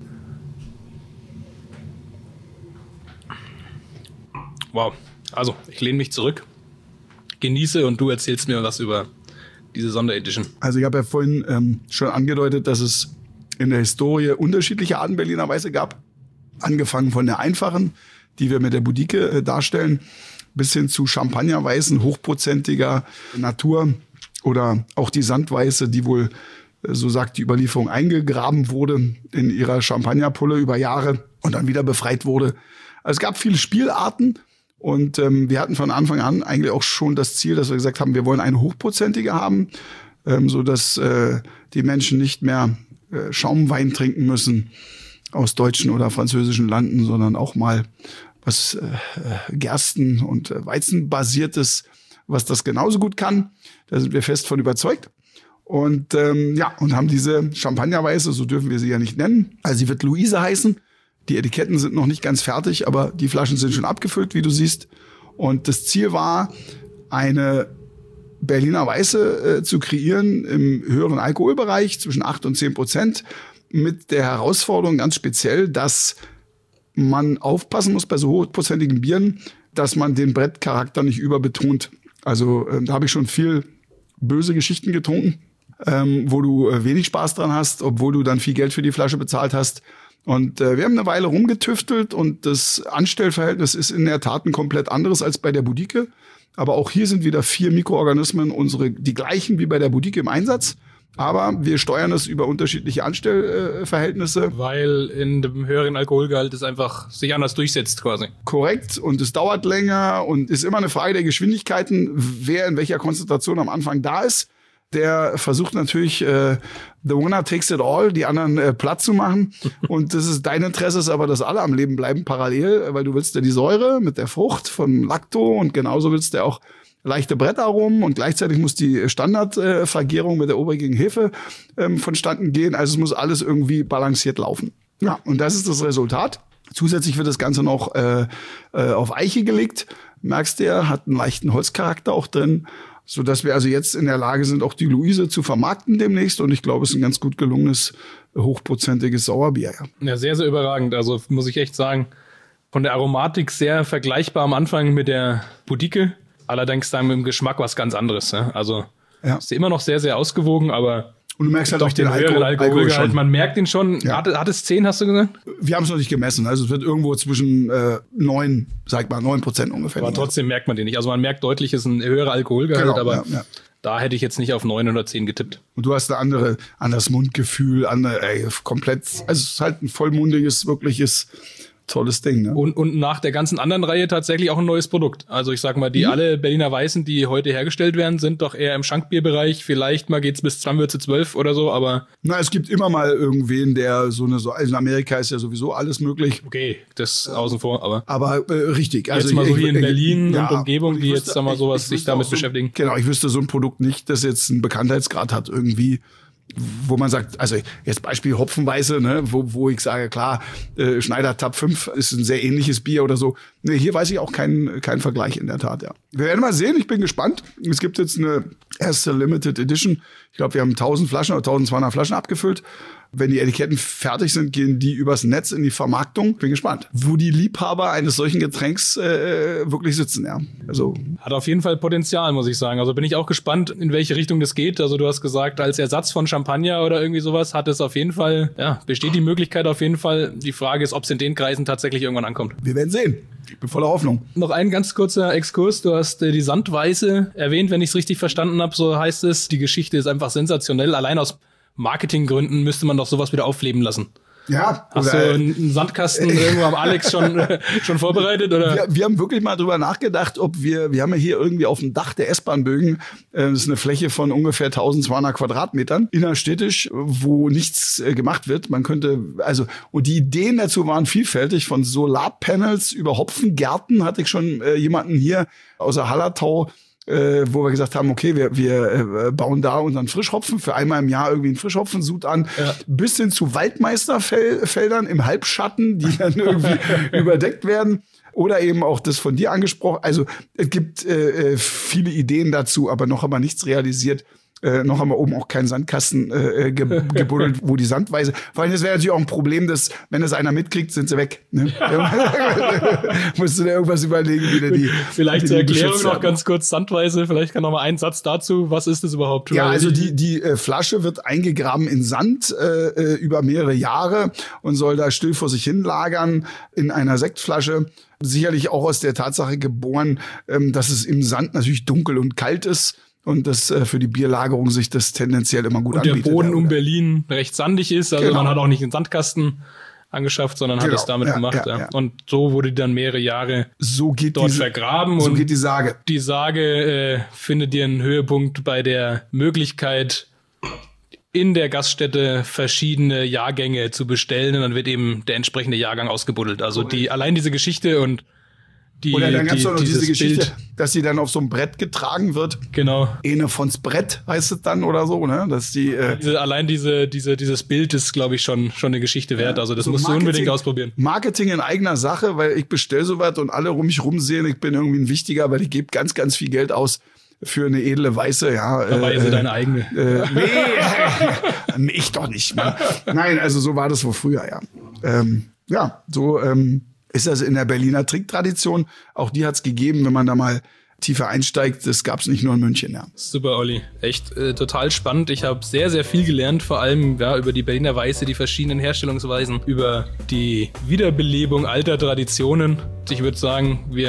Wow. Also, ich lehne mich zurück, genieße und du erzählst mir was über diese Sonderedition. Also, ich habe ja vorhin ähm, schon angedeutet, dass es in der Historie unterschiedliche Arten Berliner Weiße gab. Angefangen von der einfachen, die wir mit der Boudicque äh, darstellen, bis hin zu Champagnerweißen, hochprozentiger Natur oder auch die Sandweiße, die wohl, so sagt die Überlieferung, eingegraben wurde in ihrer Champagnerpulle über Jahre und dann wieder befreit wurde. Also es gab viele Spielarten und ähm, wir hatten von Anfang an eigentlich auch schon das Ziel, dass wir gesagt haben, wir wollen eine hochprozentige haben, ähm, so dass äh, die Menschen nicht mehr äh, Schaumwein trinken müssen aus deutschen oder französischen Landen, sondern auch mal was äh, Gersten- und äh, Weizenbasiertes, was das genauso gut kann. Da sind wir fest von überzeugt. Und ähm, ja, und haben diese Champagnerweiße, so dürfen wir sie ja nicht nennen. Also sie wird Luise heißen. Die Etiketten sind noch nicht ganz fertig, aber die Flaschen sind schon abgefüllt, wie du siehst. Und das Ziel war, eine Berliner Weiße äh, zu kreieren im höheren Alkoholbereich, zwischen acht und zehn Prozent, mit der Herausforderung ganz speziell, dass man aufpassen muss bei so hochprozentigen Bieren, dass man den Brettcharakter nicht überbetont. Also äh, da habe ich schon viel böse Geschichten getrunken, ähm, wo du äh, wenig Spaß dran hast, obwohl du dann viel Geld für die Flasche bezahlt hast. Und äh, wir haben eine Weile rumgetüftelt und das Anstellverhältnis ist in der Tat ein komplett anderes als bei der Boudicque. Aber auch hier sind wieder vier Mikroorganismen, unsere die gleichen wie bei der Boudicque im Einsatz. Aber wir steuern es über unterschiedliche Anstellverhältnisse. Weil in dem höheren Alkoholgehalt es einfach sich anders durchsetzt quasi. Korrekt. Und es dauert länger und ist immer eine Frage der Geschwindigkeiten, wer in welcher Konzentration am Anfang da ist. Der versucht natürlich, äh, the winner takes it all, die anderen äh, platt zu machen. Und das ist dein Interesse, ist aber, dass alle am Leben bleiben parallel, weil du willst ja die Säure mit der Frucht von Lacto und genauso willst du auch leichte Brettaromen und gleichzeitig muss die Standardvergärung äh, mit der obergärigen Hefe ähm, vonstatten gehen. Also es muss alles irgendwie balanciert laufen. Ja, und das ist das Resultat. Zusätzlich wird das Ganze noch äh, äh, auf Eiche gelegt. Merkst du ja, hat einen leichten Holzcharakter auch drin, so dass wir also jetzt in der Lage sind, auch die Luise zu vermarkten demnächst. Und ich glaube, es ist ein ganz gut gelungenes, hochprozentiges Sauerbier. Ja, ja sehr, sehr überragend. Also muss ich echt sagen, von der Aromatik sehr vergleichbar am Anfang mit der Boudique. Allerdings dann mit dem Geschmack was ganz anderes. Ne? Also ja. Ist immer noch sehr, sehr ausgewogen, aber und du merkst halt auch den höheren Alkoholgehalt. Man merkt ihn schon. Ja. Hat, hat es zehn, hast du gesagt? Wir haben es noch nicht gemessen. Also es wird irgendwo zwischen äh, neun, sag mal, neun Prozent ungefähr. Aber trotzdem merkt man den nicht. Also man merkt deutlich, es ist ein höherer Alkoholgehalt, genau, aber ja, ja. Da hätte ich jetzt nicht auf neun oder zehn getippt. Und du hast ein andere, anderes Mundgefühl, andere, ey, komplett, also es ist halt ein vollmundiges, wirkliches tolles Ding, ne? Und, und nach der ganzen anderen Reihe tatsächlich auch ein neues Produkt. Also ich sag mal, die mhm. alle Berliner Weißen, die heute hergestellt werden, sind doch eher im Schankbierbereich. Vielleicht mal geht's bis Stammwürze zwölf oder so, aber... Na, es gibt immer mal irgendwen, der so eine... So, also in Amerika ist ja sowieso alles möglich. Okay, das außen vor, aber... Aber äh, richtig. Also jetzt mal so hier in Berlin ja, und Umgebung, die wüsste, jetzt, sag mal, sowas sich damit so, beschäftigen. Genau, ich wüsste so ein Produkt nicht, das jetzt einen Bekanntheitsgrad hat irgendwie... Wo man sagt, also jetzt Beispiel Hopfenweiße, ne, wo, wo ich sage, klar, äh, Schneider Tab fünf ist ein sehr ähnliches Bier oder so. Ne, hier weiß ich auch keinen keinen Vergleich in der Tat, ja. Wir werden mal sehen, ich bin gespannt. Es gibt jetzt eine erste Limited Edition. Ich glaube, wir haben tausend Flaschen oder tausendzweihundert Flaschen abgefüllt. Wenn die Etiketten fertig sind, gehen die übers Netz in die Vermarktung. Bin gespannt, wo die Liebhaber eines solchen Getränks äh, wirklich sitzen. Ja, also hat auf jeden Fall Potenzial, muss ich sagen. Also bin ich auch gespannt, in welche Richtung das geht. Also du hast gesagt, als Ersatz von Champagner oder irgendwie sowas hat es auf jeden Fall, ja, besteht die Möglichkeit auf jeden Fall. Die Frage ist, ob es in den Kreisen tatsächlich irgendwann ankommt. Wir werden sehen. Ich bin voller Hoffnung. Noch ein ganz kurzer Exkurs. Du hast äh, die Sandweiße erwähnt, wenn ich es richtig verstanden habe. So heißt es, die Geschichte ist einfach sensationell. Allein aus Marketinggründen müsste man doch sowas wieder aufleben lassen. Ja. Hast oder, du einen Sandkasten irgendwo am Alex schon, schon vorbereitet? Oder? Wir, wir haben wirklich mal drüber nachgedacht, ob wir, wir haben ja hier irgendwie auf dem Dach der S-Bahn-Bögen, äh, das ist eine Fläche von ungefähr tausendzweihundert Quadratmetern, innerstädtisch, wo nichts äh, gemacht wird. Man könnte, also, und die Ideen dazu waren vielfältig, von Solarpanels über Hopfengärten hatte ich schon äh, jemanden hier aus der Hallertau, Äh, wo wir gesagt haben, okay, wir, wir äh, bauen da unseren Frischhopfen für einmal im Jahr irgendwie einen Frischhopfensud an, ja. Bis hin zu Waldmeisterfeldern im Halbschatten, die dann irgendwie überdeckt werden. Oder eben auch das von dir angesprochen. Also es gibt äh, viele Ideen dazu, aber noch haben wir nichts realisiert. Äh, noch haben wir oben auch keinen Sandkasten äh, ge- gebuddelt, wo die Sandweise. Vor allem, das wäre natürlich auch ein Problem, dass, wenn das einer mitkriegt, sind sie weg. Ne? Musst du dir irgendwas überlegen, wie der die. Vielleicht zur Erklärung noch ganz kurz Sandweise, vielleicht kann noch mal ein Satz dazu. Was ist das überhaupt? Ja, also die, die äh, Flasche wird eingegraben in Sand äh, über mehrere Jahre und soll da still vor sich hin lagern in einer Sektflasche. Sicherlich auch aus der Tatsache geboren, ähm, dass es im Sand natürlich dunkel und kalt ist. Und das äh, für die Bierlagerung sich das tendenziell immer gut und anbietet. Und der Boden um Berlin recht sandig ist, also genau. Man hat auch nicht einen Sandkasten angeschafft, sondern genau. Hat es damit ja, gemacht. Ja, ja. Ja. Und so wurde die dann mehrere Jahre so geht dort diese, vergraben. So und geht die Sage. Die Sage äh, findet ihren Höhepunkt bei der Möglichkeit, in der Gaststätte verschiedene Jahrgänge zu bestellen. Und dann wird eben der entsprechende Jahrgang ausgebuddelt. Also die allein diese Geschichte und Die, Oder dann gab's die, auch noch diese Geschichte, Bild. Dass sie dann auf so einem Brett getragen wird. Genau. Ene von's Brett heißt es dann oder so, ne? Dass die äh diese, allein diese diese dieses Bild ist, glaube ich, schon schon eine Geschichte wert. Also das so musst Marketing, du unbedingt ausprobieren. Marketing in eigener Sache, weil ich bestell sowas und alle um mich rumsehen, ich bin irgendwie ein Wichtiger, weil ich gebe ganz ganz viel Geld aus für eine edle Weiße, ja. Eine Weise äh, deine eigene. Äh, nee, nee, ich doch nicht. Mann. Nein, also so war das wohl früher, ja. Ähm, ja, so ähm, ist das in der Berliner Trinktradition. Auch die hat's gegeben, wenn man da mal tiefer einsteigt. Das gab's nicht nur in München, ja. Super, Olli. Echt äh, total spannend. Ich habe sehr, sehr viel gelernt, vor allem ja, über die Berliner Weiße, die verschiedenen Herstellungsweisen, über die Wiederbelebung alter Traditionen. Ich würde sagen, wir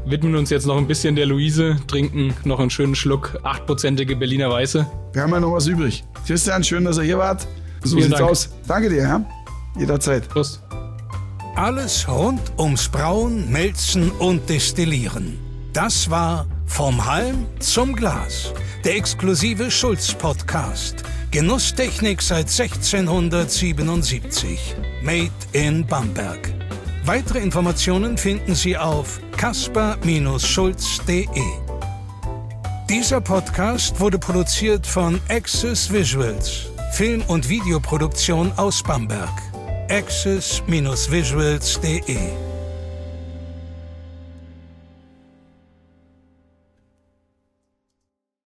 widmen uns jetzt noch ein bisschen der Luise, trinken noch einen schönen Schluck achtprozentige Berliner Weiße. Wir haben ja noch was übrig. Christian, schön, dass ihr hier wart. So Vielen sieht's Dank. aus. Danke dir, ja? Jederzeit. Prost. Alles rund ums Brauen, Melzen und Destillieren. Das war Vom Halm zum Glas, der exklusive Schulz-Podcast. Genusstechnik seit sechzehnhundertsiebenundsiebzig. Made in Bamberg. Weitere Informationen finden Sie auf kasper Schulz punkt de. Dieser Podcast wurde produziert von Access Visuals, Film- und Videoproduktion aus Bamberg. access Visuals punkt de